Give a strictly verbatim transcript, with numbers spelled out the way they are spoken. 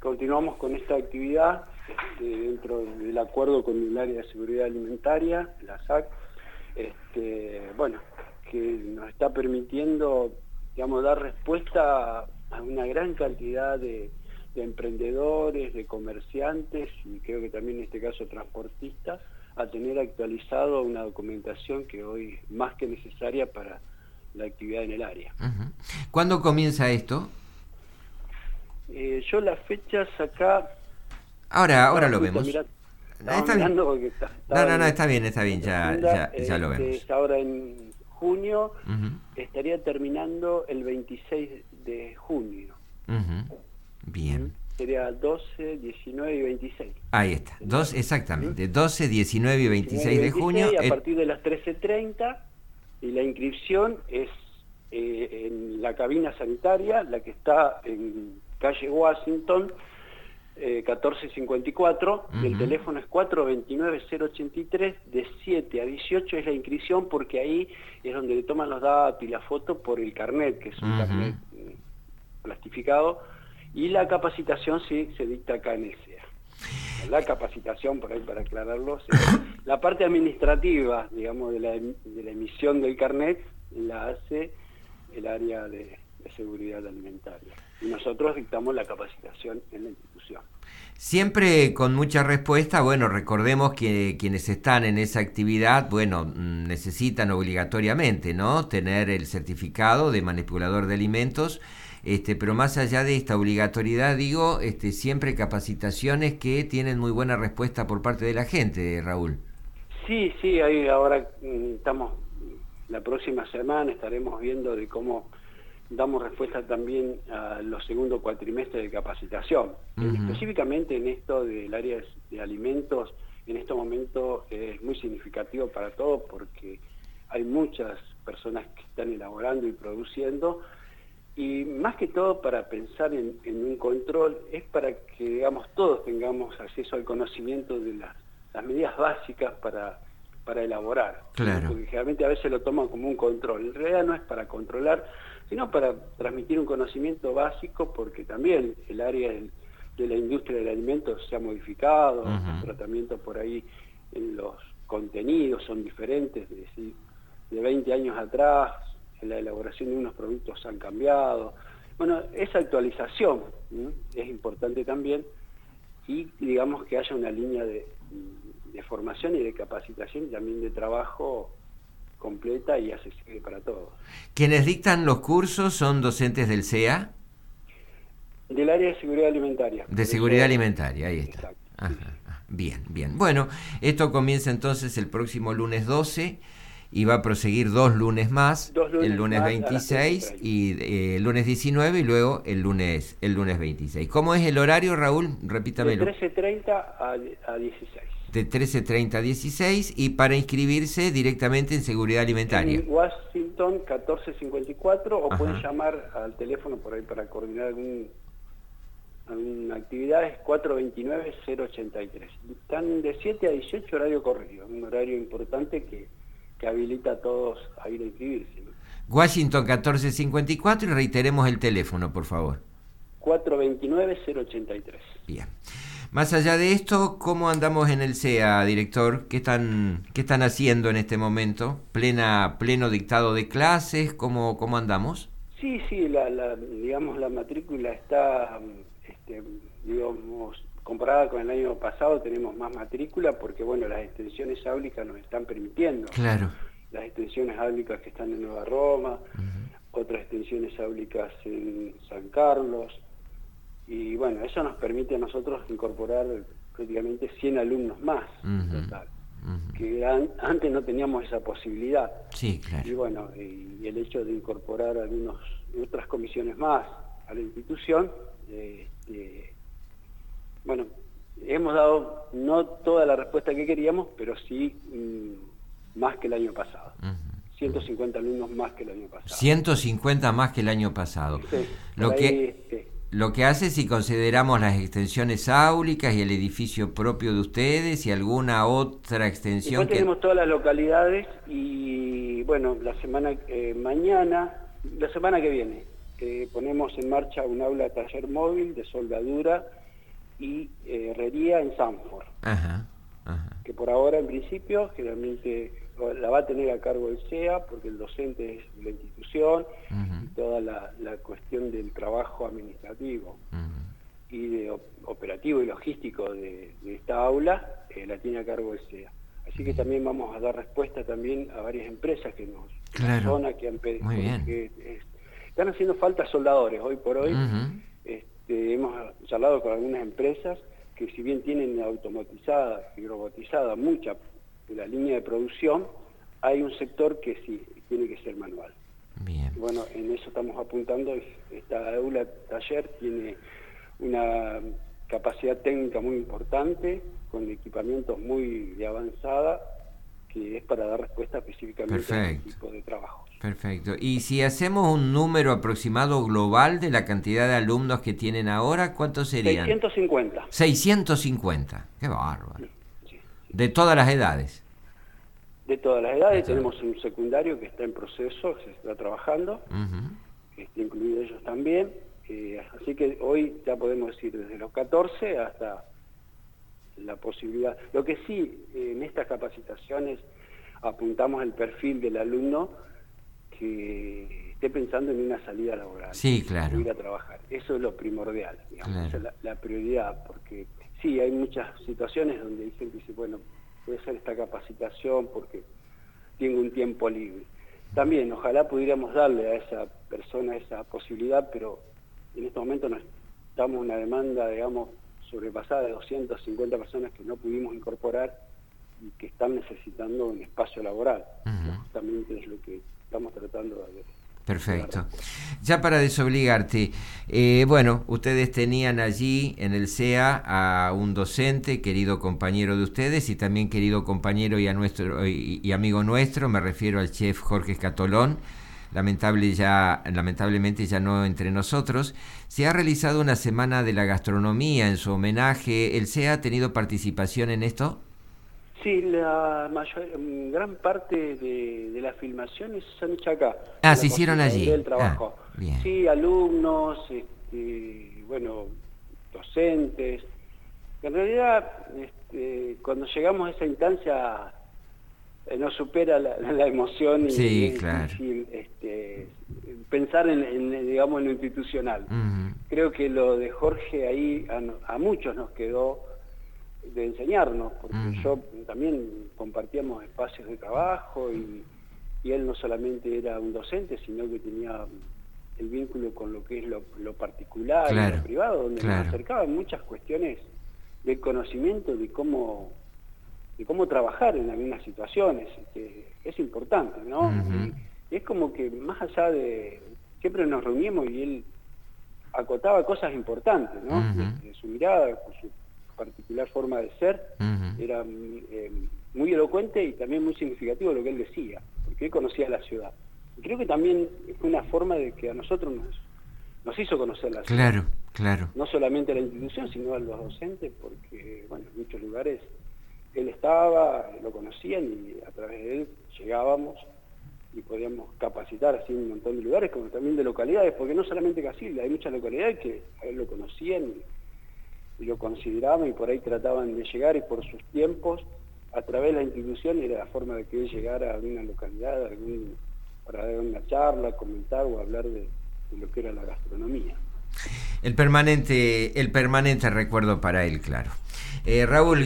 continuamos con esta actividad este, dentro del acuerdo con el área de seguridad alimentaria, la S A C, este, bueno, que nos está permitiendo, digamos, dar respuesta a una gran cantidad de, de emprendedores, de comerciantes y creo que también en este caso transportistas, a tener actualizado una documentación que hoy es más que necesaria para la actividad en el área. Uh-huh. ¿Cuándo comienza esto? Eh, yo las fechas acá... Ahora, ahora lo vemos. Mirá, Está bien. Está, no, no, no, está bien, está bien, ya, ya, ya lo vemos. Este, ahora en junio, uh-huh. estaría terminando el veintiséis de junio. Uh-huh. Bien. Sería doce, diecinueve y veintiséis. Ahí está, Dos, exactamente, doce, diecinueve y veintiséis de junio. A partir de las trece treinta, y la inscripción es eh, en la cabina sanitaria, la que está en calle Washington, eh, catorce cincuenta y cuatro, uh-huh. El teléfono es cuatro dos nueve, cero ocho tres, de siete a dieciocho es la inscripción, porque ahí es donde le toman los datos y la foto por el carnet, que es un uh-huh. carnet eh, plastificado, y la capacitación sí se dicta acá en el C E A. La capacitación, por ahí para aclararlo, sí. La parte administrativa, digamos, de la, de la emisión del carnet, la hace el área de, de seguridad alimentaria. Y nosotros dictamos la capacitación en la institución. Siempre con mucha respuesta. Bueno, recordemos que quienes están en esa actividad, bueno, necesitan obligatoriamente, ¿no?, tener el certificado de manipulador de alimentos, este, pero más allá de esta obligatoriedad, digo, este, siempre capacitaciones que tienen muy buena respuesta por parte de la gente, Raúl. Sí, sí, ahí ahora estamos, la próxima semana estaremos viendo de cómo damos respuesta también a los segundos cuatrimestres de capacitación. Uh-huh. Específicamente en esto del área de alimentos, en este momento es muy significativo para todos porque hay muchas personas que están elaborando y produciendo, y más que todo para pensar en, en un control, es para que, digamos, todos tengamos acceso al conocimiento de las, las medidas básicas para, para elaborar. Claro. Porque generalmente a veces lo toman como un control. En realidad no es para controlar, sino para transmitir un conocimiento básico, porque también el área del, de la industria del alimento se ha modificado, uh-huh. Los tratamientos por ahí en los contenidos son diferentes, es decir, de veinte años atrás, la elaboración de unos productos han cambiado. Bueno, esa actualización ¿sí? es importante también, y digamos que haya una línea de, de formación y de capacitación y también de trabajo completa y accesible para todos. ¿Quienes dictan los cursos son docentes del C E A? Del área de seguridad alimentaria. De seguridad alimentaria, ahí está. Exacto. Ajá. Bien, bien. Bueno, esto comienza entonces el próximo lunes doce y va a proseguir dos lunes más, dos lunes el lunes más veintiséis y eh, el lunes diecinueve y luego el lunes el lunes veintiséis. ¿Cómo es el horario, Raúl? Repítamelo. De trece treinta a dieciséis. De trece treinta a dieciséis, y para inscribirse directamente en seguridad alimentaria. En Washington catorce cincuenta y cuatro, o Ajá. pueden llamar al teléfono por ahí para coordinar algún, alguna actividad, es cuatro dos nueve, cero ocho tres. Están de siete a dieciocho, horario corrido, un horario importante que que habilita a todos a ir a inscribirse, ¿no? Washington catorce cincuenta y cuatro, y reiteremos el teléfono, por favor. cuatro dos nueve, cero ocho tres. Bien. Más allá de esto, ¿cómo andamos en el C E A, director? ¿Qué están, qué están haciendo en este momento? ¿Plena, pleno dictado de clases? ¿Cómo, cómo andamos? Sí, sí, la, la, digamos, la matrícula está, este, digamos, comparada con el año pasado tenemos más matrícula porque, bueno, las extensiones áulicas nos están permitiendo. Claro. Las extensiones áulicas que están en Nueva Roma, uh-huh. otras extensiones áulicas en San Carlos, y bueno, eso nos permite a nosotros incorporar prácticamente cien alumnos más uh-huh. en total, uh-huh. que an, antes no teníamos esa posibilidad. Sí, claro. Y bueno, y, y el hecho de incorporar algunos otras comisiones más a la institución, eh, eh, bueno, hemos dado no toda la respuesta que queríamos, pero sí mmm, más que el año pasado. Uh-huh. ciento cincuenta alumnos más que el año pasado. ciento cincuenta más que el año pasado. Sí, lo ahí, que este, lo que hace, si consideramos las extensiones áulicas y el edificio propio de ustedes y alguna otra extensión. Después que... tenemos todas las localidades y bueno, la semana eh, mañana, la semana que viene, eh, ponemos en marcha un aula taller móvil de soldadura y eh, herrería en Sanford. Ajá, ajá. Que por ahora, en principio, generalmente la va a tener a cargo el C E A, porque el docente es la institución, uh-huh. y toda la, la cuestión del trabajo administrativo uh-huh. y de operativo y logístico de, de esta aula eh, la tiene a cargo el C E A. Así que también vamos a dar respuesta también a varias empresas que nos claro. zona que han pedido. Muy bien. Que, eh, están haciendo falta soldadores hoy por hoy. Uh-huh. este, hemos charlado con algunas empresas que, si bien tienen automatizada y robotizada mucha de la línea de producción, hay un sector que sí tiene que ser manual. Bien. Bueno, en eso estamos apuntando. Esta aula taller tiene una capacidad técnica muy importante, con equipamientos muy de avanzada, que es para dar respuesta específicamente Perfecto. a este tipo de trabajos. Perfecto. Y si hacemos un número aproximado global de la cantidad de alumnos que tienen ahora, ¿cuántos serían? seiscientos cincuenta. seiscientos cincuenta. Qué bárbaro. Sí, sí, sí. De todas las edades. De todas las edades. Tenemos un secundario que está en proceso, se está trabajando, uh-huh. que está incluido ellos también. Eh, así que hoy ya podemos decir desde los catorce hasta la posibilidad. Lo que sí, eh, en estas capacitaciones apuntamos el perfil del alumno que esté pensando en una salida laboral. Sí, claro. Ir a trabajar. Eso es lo primordial, digamos, claro. esa es la, la prioridad, porque sí, hay muchas situaciones donde hay gente que dice, bueno, voy a hacer esta capacitación porque tengo un tiempo libre. También, ojalá pudiéramos darle a esa persona esa posibilidad, pero en este momento no estamos en una demanda, digamos, sobrepasada de doscientas cincuenta personas que no pudimos incorporar y que están necesitando un espacio laboral. Uh-huh. Justamente es lo que estamos tratando de ver. Perfecto. Ya para desobligarte, eh, bueno, ustedes tenían allí en el C E A a un docente, querido compañero de ustedes y también querido compañero y, a nuestro, y, y amigo nuestro, me refiero al chef Jorge Scatolón, lamentable ya, lamentablemente ya no entre nosotros. Se ha realizado una semana de la gastronomía en su homenaje. ¿El C E A ha tenido participación en esto? Sí, la mayor, gran parte de, de las filmaciones se han hecho acá. Ah, se hicieron allí. Del trabajo. Ah, bien. Sí, alumnos, este, bueno, docentes. En realidad, este, cuando llegamos a esa instancia, eh, nos supera la, la emoción y sí, es claro. difícil este, pensar en, en, digamos, en lo institucional. Uh-huh. Creo que lo de Jorge ahí a, a muchos nos quedó de enseñarnos, porque uh-huh. yo también compartíamos espacios de trabajo y, y él no solamente era un docente, sino que tenía el vínculo con lo que es lo, lo particular, claro, y lo privado, donde claro. nos acercaban muchas cuestiones de conocimiento de cómo de cómo trabajar en algunas situaciones, que es importante, ¿no? Uh-huh. Y es como que más allá de... Siempre nos reuníamos y él acotaba cosas importantes, ¿no? Uh-huh. De, de su mirada, con su particular forma de ser, uh-huh. era eh, muy elocuente y también muy significativo lo que él decía, porque él conocía la ciudad. Y creo que también fue una forma de que a nosotros nos, nos hizo conocer la ciudad. Claro, claro. No solamente a la institución, sino a los docentes, porque, bueno, en muchos lugares él estaba, lo conocían y a través de él llegábamos y podíamos capacitar así en un montón de lugares, como también de localidades, porque no solamente Casilda, hay muchas localidades que a él lo conocían y, y lo consideraban y por ahí trataban de llegar, y por sus tiempos, a través de la institución era la forma de que él llegara a alguna localidad, a algún, para dar una charla, comentar o hablar de, de lo que era la gastronomía. El permanente, el permanente recuerdo para él, claro. Eh, Raúl,